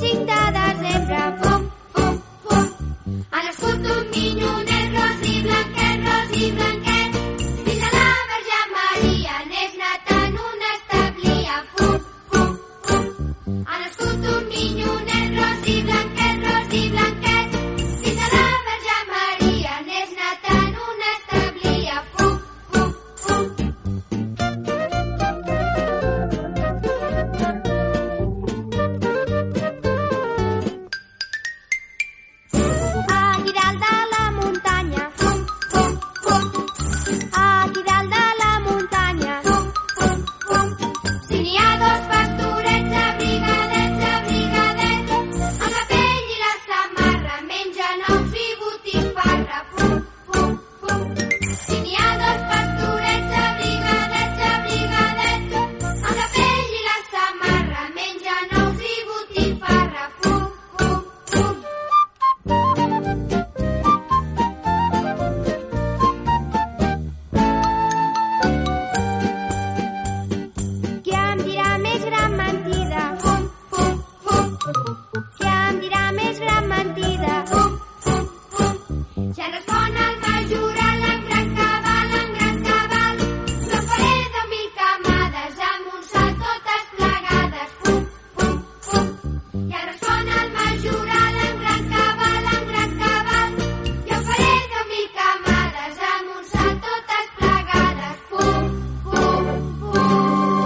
5 de desembre, fum, fum, fum. Ha nascut un minyonet ros i blanquet, fins a la Verge Maria n'és nat en un establia, fum, fum, fum. Ha nascut un minyonet ros i blanquet, fins a la Verge Maria n'és nat en un establia, fum, fum, fum. Aquí dalt de la muntanya, fum, fum, fum. Aquí dalt de la muntanya, fum, fum, fum. Si n'hi ha 2 pastorets abrigadets, amb la pell i la samarra mengen ous i botifarra, fum, fum, fum. Si n'hi ha 2 pastorets abrigadets, amb la pell i la samarra mengen ous i botifarra, fum, fum, fum. Qui em dirà més gran mentida? Fum, fum, fum. Qui em dirà més gran mentida? Fum, fum, fum. Ja respon el majoral en gran cabal. No faré 10.000 camades amb un salt totes plegades. Fum, fum, fum. Ja respon el majoral en gran cabal. Jo faré 10.000 camades amb un salt totes plegades. Fum, fum, fum.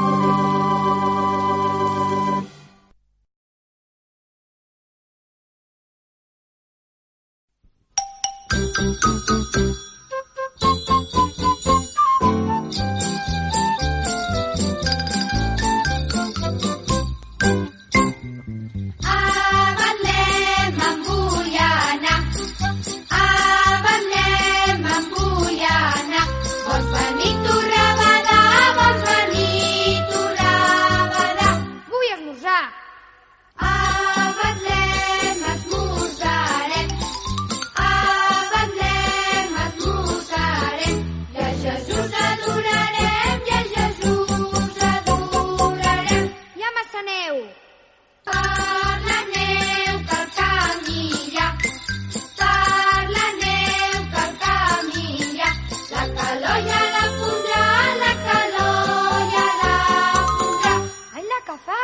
A Betlem em vull anar, a Betlem em vull anar. Vols venir tu, Rabadà, vols venir tu, Rabadà. Vull esmorzar. A Betlem esmorzarem, a Betlem esmorzarem. I a Jesús adorarem, i a Jesús adorarem. Hi ha massa neu. Per la neu cal caminar, per la neu cal caminar. La calor ja la fondrà, la calor ja la fondrà. Ai, la que fa!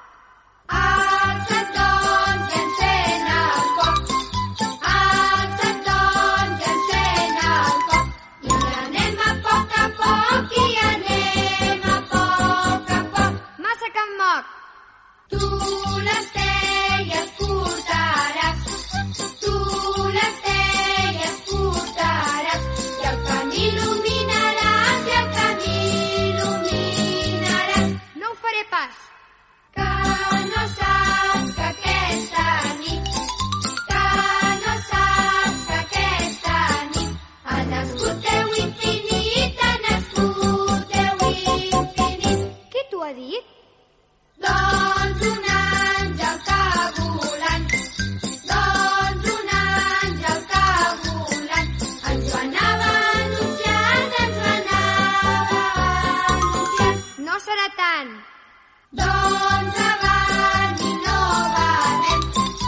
Alça't, doncs, i encén el foc. Alça't, doncs, i encén el foc. I anem a poc, i anem a poc. Massa que em moc. Tu les teies portaràs, tu les teies portaràs, i el camí il·luminaràs, i el camí il·luminaràs. No ho faré pas. Que no saps que aquesta nit, que no saps que aquesta nit ha nascut Déu infinit, ha nascut Déu infinit. Qui t'ho ha dit? Doncs un àngel que volant, doncs un àngel que volant, ens ho anava anunciant, ens ho anava anunciant. No serà tant. Doncs avant i no varem,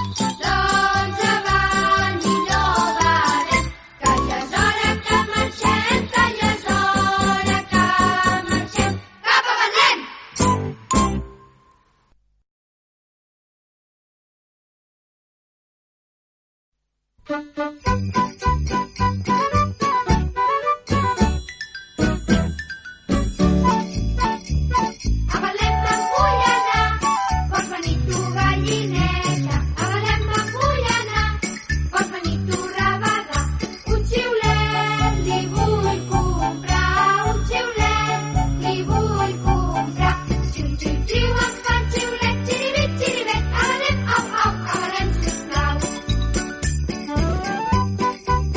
doncs avant i no varem, que ja és hora que marxem, que ja és hora que marxem. Cap a Betlem! A Betlem me'n vull anar, vols venir tu, gallineta? A Betlem me'n vull anar, vols venir tu, Rabadà? Un xiulet li vull comprar, un xiulet li vull comprar. Xiu, xiu, xiu, em fan xiulet, xiribit, xiribet. A Betlem, au, au, a Betlem, sisplau.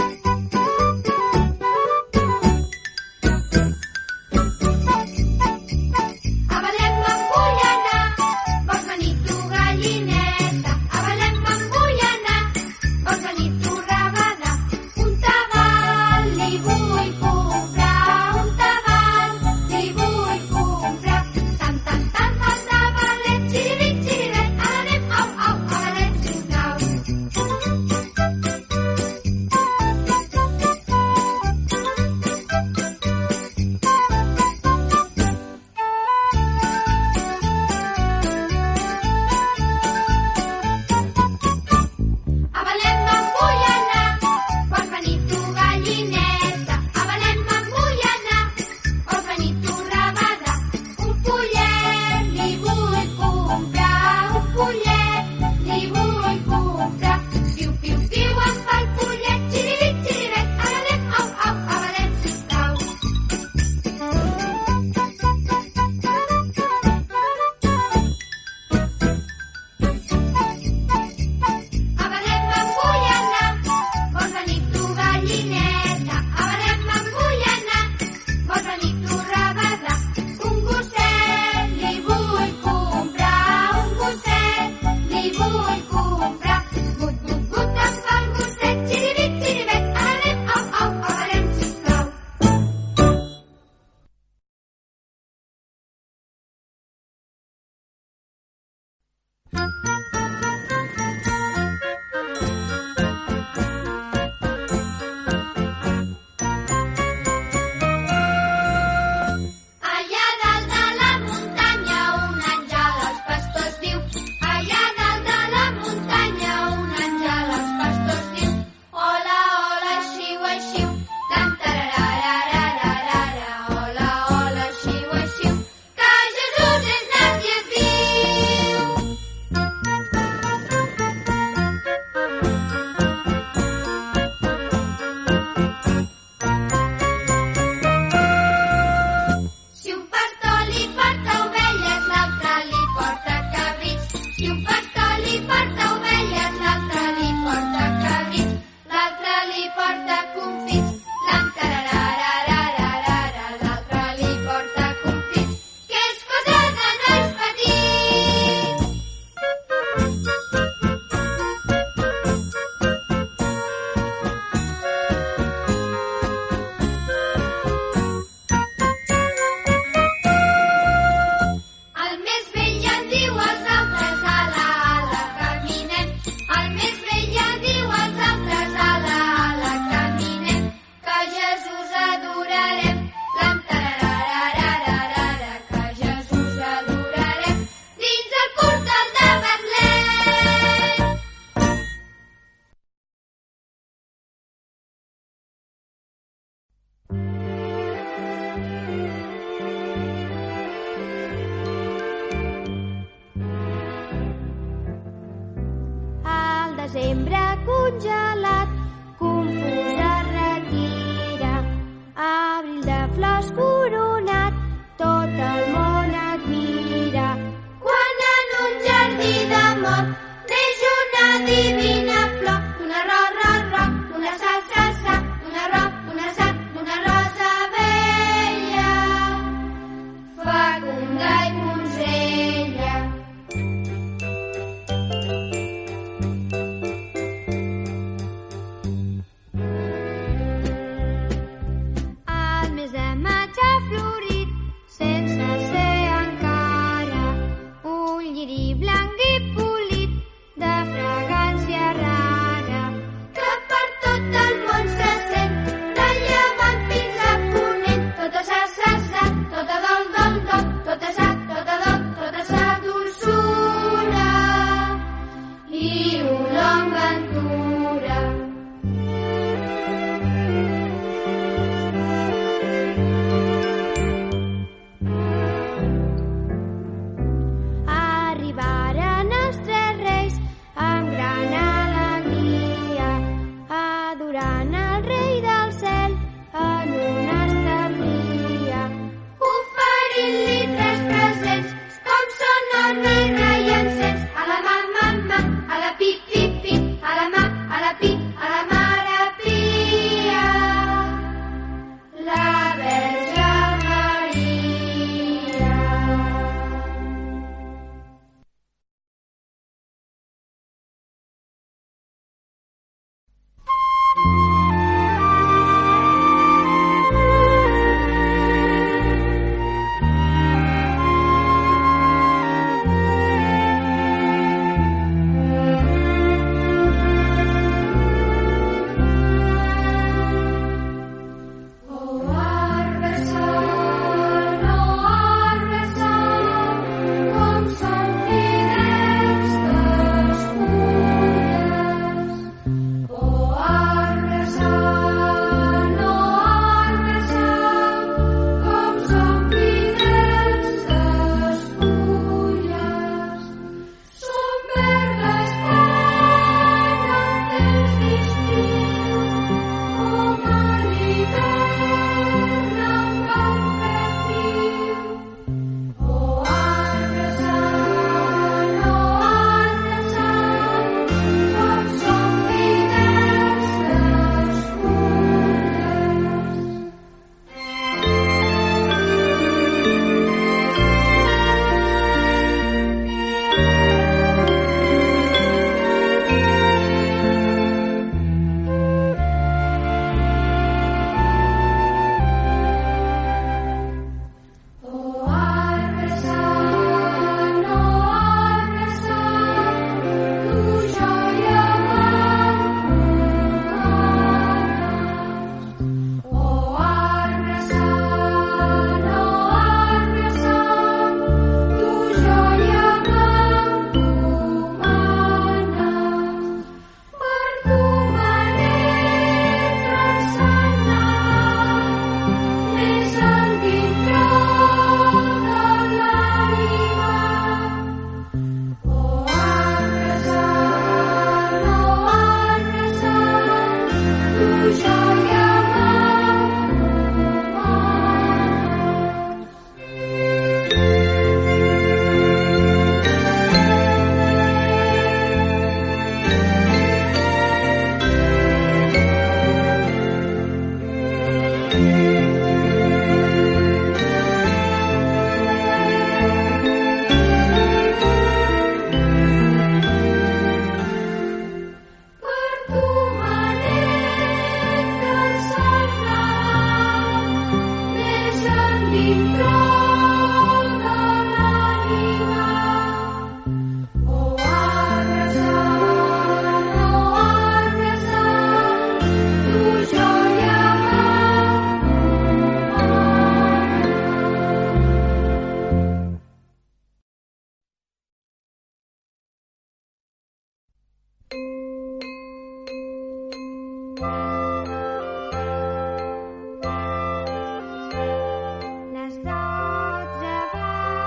Desembre congelat, confús es retira. Abril de flors coronat, tot el món admira. Quan en un jardí d'amor neix una divina flor, d'una d'una sa, d'una sa, d'una rosa bella, fecunda i donzella. El mes de maig ha florit, sense ser encara, un lliri blanc i polit, de fragància rara, que per tot el món se sent, de llevant fins a ponent. Tota sa, tota dol, tota sa, dulçura i olor ventura. Arribaren els tres reis amb gran alegria, adorant el rei del cel en una establia, oferint-li tres presents, com són orna i reiencens. A la mamà, a la pi, pi, pi, a la mà, a la pi, a la mare pia, la Verge Maria.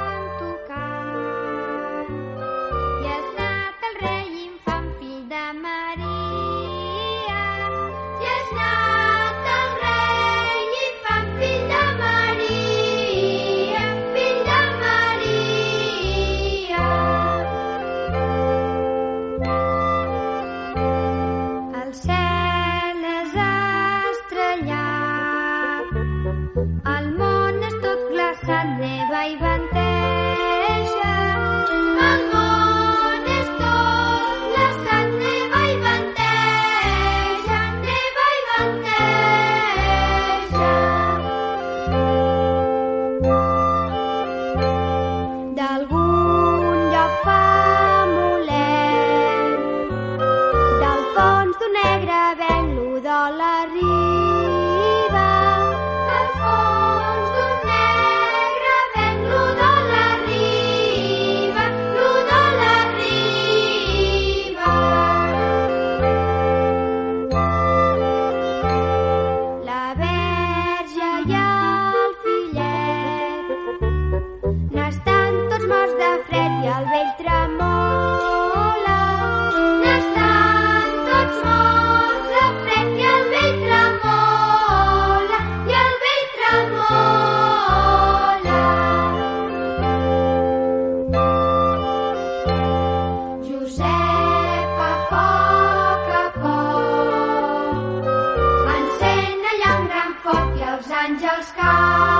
Llama Àngels cants